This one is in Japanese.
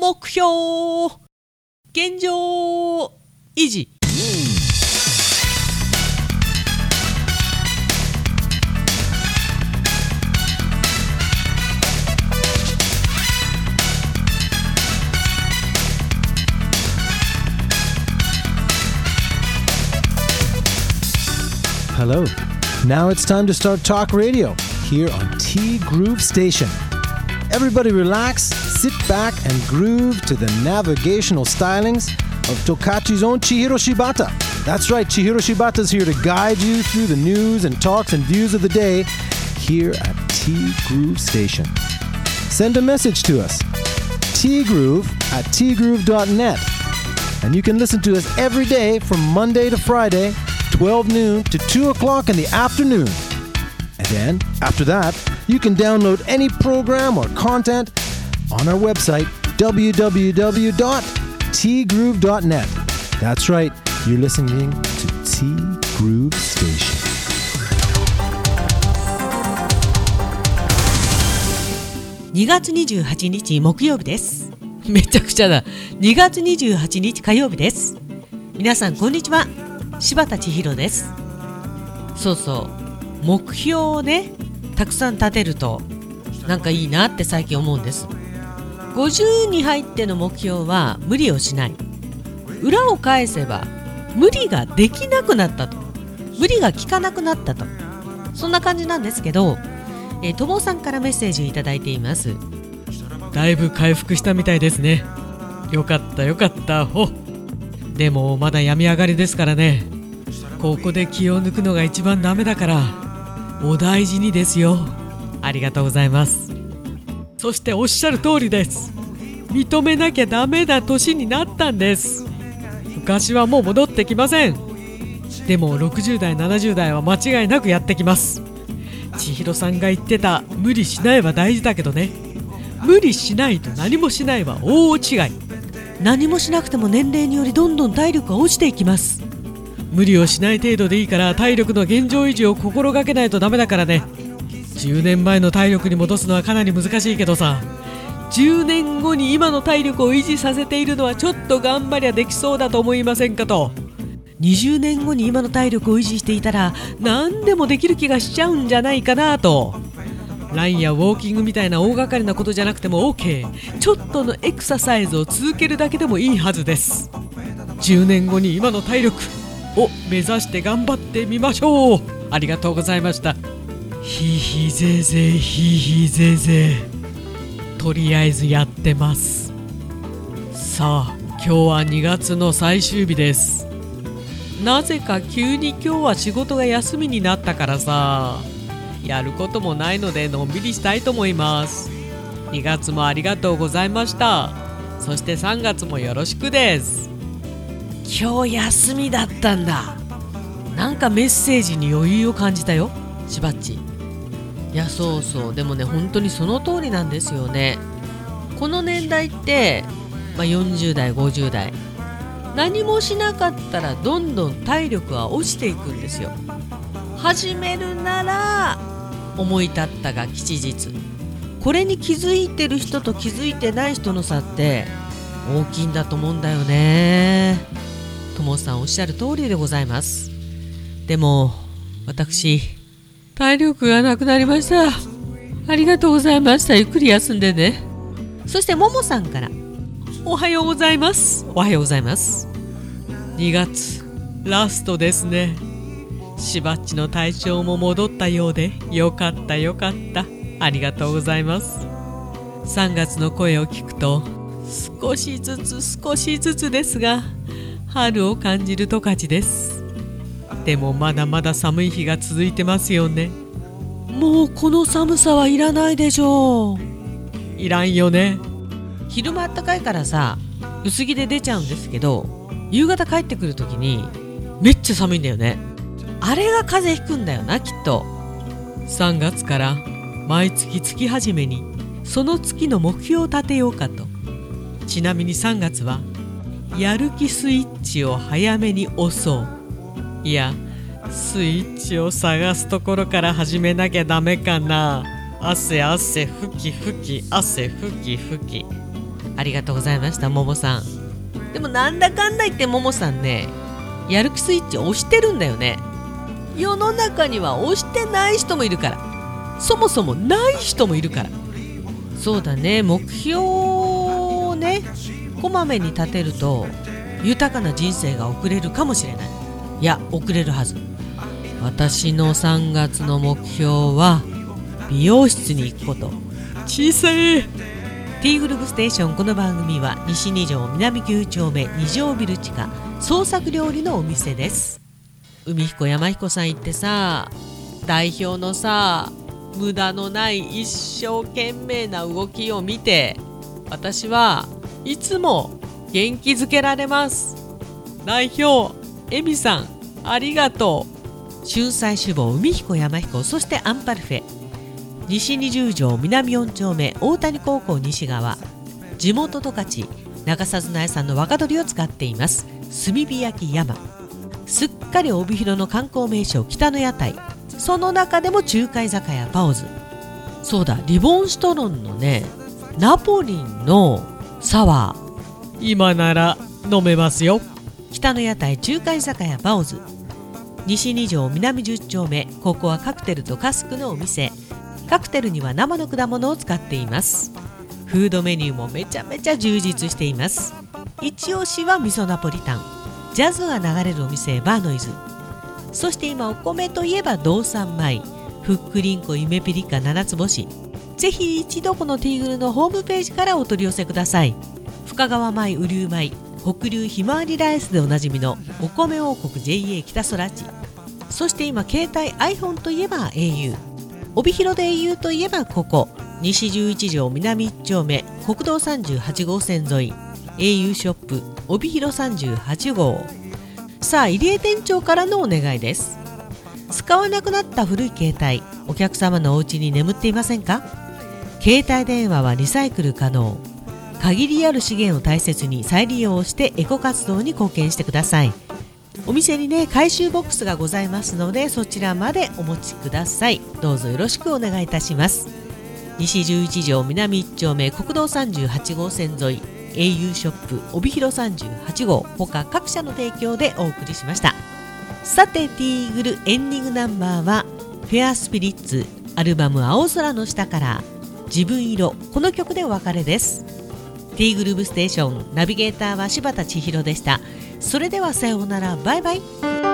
目標現状維持。 Hello. Now it's time to start talk radio here on T Groove Station. Everybody relax, sit back and groove to the navigational stylings of Tokachi's own Chihiro Shibata. That's right, Chihiro Shibata's here to guide you through the news and talks and views of the day here at T Groove Station. Send a message to us, tgroove@tgroove.net. And you can listen to us every day from Monday to Friday, 12 noon to 2 o'clock in the afternoon. And then, after that, you can download any program or content on our website, www.tgroove.net. That's right, you're listening to T Groove Station. 2月28日木曜日です。めちゃくちゃだ。2月28日火曜日です。皆さんこんにちは。柴田千尋です。そうそう、目標をねたくさん立てるとなんかいいなって最近思うんです。50に入っての目標は無理をしない。裏を返せば無理ができなくなったと、無理が効かなくなったと、そんな感じなんですけど、ともさんからメッセージをいただいています。だいぶ回復したみたいですね。よかったよかった。でもまだ病み上がりですからね。ここで気を抜くのが一番ダメだからお大事にですよ。ありがとうございます。そしておっしゃる通りです。認めなきゃダメな年になったんです。昔はもう戻ってきません。でも60代70代は間違いなくやってきます。千尋さんが言ってた無理しないは大事だけどね、無理しないと何もしないは大違い。何もしなくても年齢によりどんどん体力が落ちていきます。無理をしない程度でいいから体力の現状維持を心がけないとダメだからね。10年前の体力に戻すのはかなり難しいけどさ、10年後に今の体力を維持させているのはちょっと頑張りゃできそうだと思いませんかと。20年後に今の体力を維持していたら何でもできる気がしちゃうんじゃないかなと。ランやウォーキングみたいな大掛かりなことじゃなくても OK。 ちょっとのエクササイズを続けるだけでもいいはずです。10年後に今の体力を目指して頑張ってみましょう。ありがとうございました。ひいひいぜいぜいひいひいぜいぜい、とりあえずやってます。さあ今日は2月の最終日です。なぜか急に今日は仕事が休みになったからさ、やることもないのでのんびりしたいと思います。2月もありがとうございました。そして3月もよろしくです。今日休みだったんだ。なんかメッセージに余裕を感じたよ、しばっち。いやそうそう、でもね本当にその通りなんですよね。この年代って、40代50代何もしなかったらどんどん体力は落ちていくんですよ。始めるなら思い立ったが吉日。これに気づいてる人と気づいてない人の差って大きいんだと思うんだよね。ともさんおっしゃる通りでございます。でも私体力がなくなりました。ありがとうございました。ゆっくり休んでね。そしてももさんからおはようございます。おはようございます。2月ラストですね。しばっちの体調も戻ったようでよかったよかった。ありがとうございます。3月の声を聞くと少しずつですが春を感じる十勝です。でもまだまだ寒い日が続いてますよね。もうこの寒さはいらないでしょう。いらんよね。昼間あったかいからさ薄着で出ちゃうんですけど、夕方帰ってくるときにめっちゃ寒いんだよね。あれが風邪ひくんだよなきっと。3月から毎月月始めにその月の目標を立てようかと。ちなみに3月はやる気スイッチを早めに押そう。いやスイッチを探すところから始めなきゃダメかな。汗吹き汗吹き。 ありがとうございました、ももさん。でもなんだかんだ言ってももさんね、やる気スイッチ押してるんだよね。世の中には押してない人もいるから、そもそもない人もいるから。そうだね、目標をねこまめに立てると豊かな人生が送れるかもしれない。いや、送れるはず。私の3月の目標は美容室に行くこと。小さいティーグループステーション。この番組は西2条南9丁目2条ビル地下創作料理のお店です。海彦山彦さん行ってさ、代表のさ、無駄のない一生懸命な動きを見て、私はいつも元気づけられます。代表エミさん、ありがとう。春菜志望海彦山彦、そしてアンパルフェ。西20条南4丁目大谷高校西側、地元十勝中里苗さんの若鶏を使っています炭火焼き山。すっかり帯広の観光名所北の屋台、その中でも中華居酒屋パオズ。そうだ、リボンシトロンのねナポリンのサワー、今なら飲めますよ。北の屋台中華居酒屋パオズ。西2条南10丁目、ここはカクテルとカスクのお店。カクテルには生の果物を使っています。フードメニューもめちゃめちゃ充実しています。一押しは味噌ナポリタン、ジャズが流れるお店バーノイズ。そして今お米といえば道産米、ふっくりんこ夢ピリカ7つ星。ぜひ一度このティーグルのホームページからお取り寄せください。深川米、雨竜米、北流ひまわりライスでおなじみのお米王国 JA 北空地。そして今携帯 iPhone といえば au、帯広で au といえばここ西11条南1丁目国道38号線沿い au ショップ帯広38号。さあ、入江店長からのお願いです。使わなくなった古い携帯、お客様のお家に眠っていませんか？携帯電話はリサイクル可能。限りある資源を大切に再利用してエコ活動に貢献してください。お店にね回収ボックスがございますので、そちらまでお持ちください。どうぞよろしくお願いいたします。西11条南1丁目国道38号線沿い au ショップ帯広38号他各社の提供でお送りしました。さて、ティーグルエンディングナンバーはフェアスピリッツアルバム青空の下から自分色、この曲でお別れです。ティーグルーブステーションナビゲーターは柴田千尋でした。それではさようなら、バイバイ。